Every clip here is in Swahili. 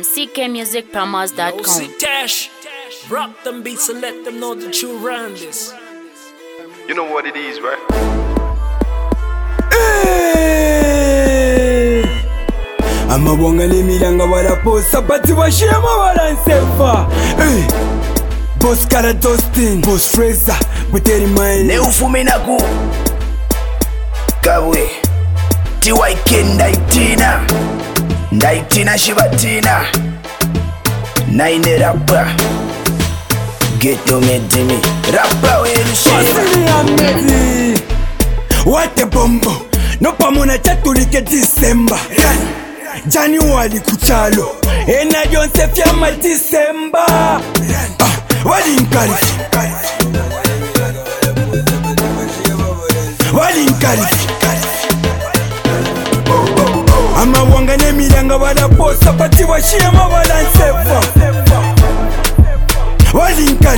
ckmusicpromos.com. See Tash, rock them beats and let them know that you ran this. You know what it is, right? Amabonga n'emiranga baraposa bati bashiramo baransefa. Boss Kara Dustin, Boss Fraser, Buteri Mine Neufuminaku Kawe TYK Ndaitina Shibatina Naine rapper Ghetto medimi Rapper welu Amedi Wate bombo Nopamuna chatulike December January kuchalo Ena jonse fyama December Walinkari Amawanga n'emiranga baraposa bati bashiramo baransefa. Walinkari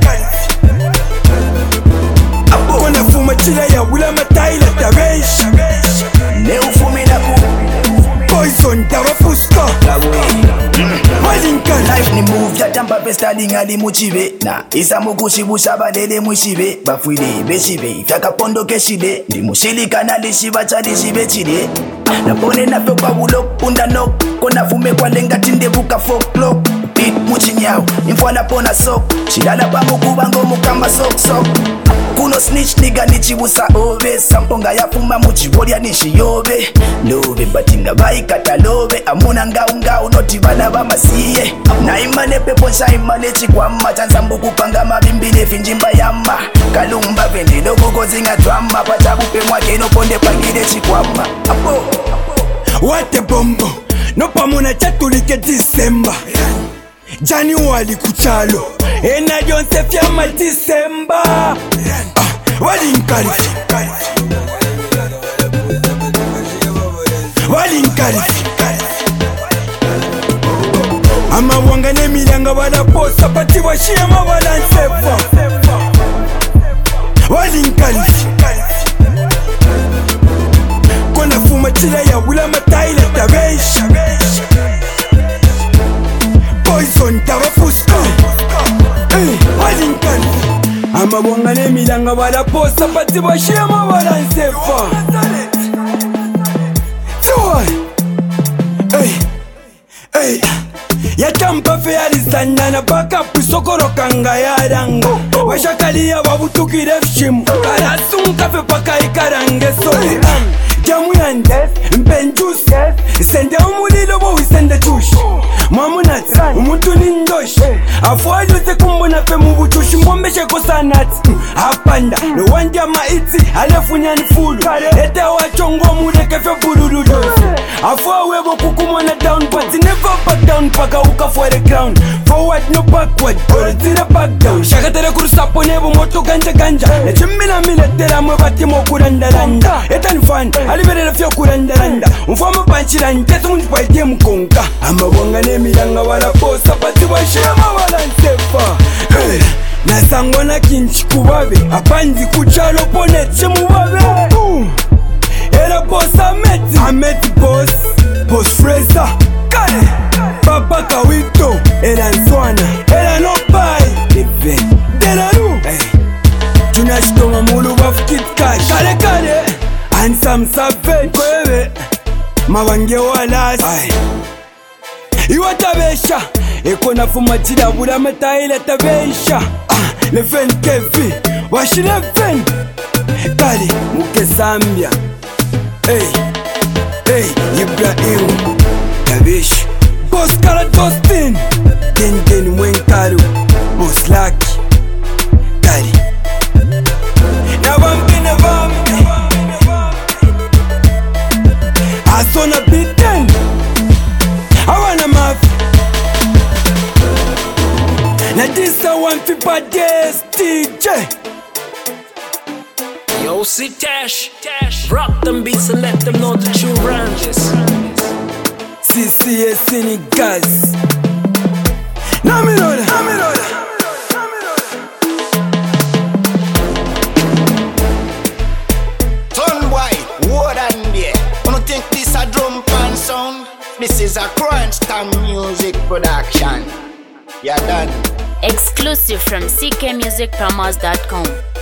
Kona fuma chila ya wula mataila tabeshi Neufuminaku Poison tabafuska Walinkari Life ni move jatamba pestali ngali muchibe Na isa mukushibusha balele mushibe Bafwile beshibe Fyaka pondo keshide Ndi mushilika nalishiba chalishibe chide Napone na fyo kwa ulok punda nok Kona fume kwa lenga tinde buka folklok Beat muchinyao Infwana pona sok Shidala pa mukubango mukamba sok Kuno snitch niga nichibusa ove Samponga ya fuma muchivolia nishi yobe Lobe batinga bai katalobe Amuna ngau noti bana bamasiye Na imane pepo sha imane chikwama Chansambu kupanga mabimbile finjimba yama Kalumba vendi dogo kozinga drama Pachabupe mwake no ponde pangile chikwama Apo Wate bombo Nopamuna chatulike December January kuchalo Ena jonse fyama December Walinkari Amawanga n'emiranga baraposa bati bashiramo baransefa. Walinkari Kona fuma chila ya wula mataila tabeshi Poison tabafuska Walinkari Amawanga n'emiranga baraposa bati bashiramo baransefa. Yatampa fealizana baka pusokoro kanga yarango Washakalia wabutukire fshimu Karasunga fe paka ikarangeso Jamu yandes, mpenjus Sende umulilo bo wisende chushi Mamunati, umutu nindoshi Afuadu se kumbona pe mubuchushi Mbombeshe kosanati Apanda, no wandia maiti Alefunya ni fulu Ete wachongo mureke fe bululu Afua webo kukumona down But never back down Paka uka for the ground Forward no backward Tira back down Shakatere kurusapo nebo moto ganja Nechimina miletera mwebati mo kurandaranda Eta nifan Aliberele fyo kurandaranda Mfama panchira ntetu munjipa ite mkonga Amawanga n'emiranga baraposa bati bashiramo baransefa. Nasangwa na kinchi kubabe Apanzi kuchalo pone chemubabe Era boss Ameti boss Boss Fraser Kale Papa Kawito Era Nswana Era Nopai Even Delaru Tunashitoma mulu bafu Kit Cash Kale Handsome Savage Kwebe Mabange walas Iwa tabesha Eko nafuma chida bula mataile tabesha Leven Kevi Washi Leven Kale Muke Zambia Ibrahim Tabish Boss Kara Dustin Den Mwenkaru Boss Lucky Kari Navambi Asona Bitten Awana Mafi Na disa one fipa days DJ Yo, see Tash, rock them beats and let them know that you ran this. CCS Niggas Namiroda Turn boy, what and there. You don't think this a drum pan sound? This is a Crunch Time Music production. You're done. Exclusive from ckmusicpromos.com.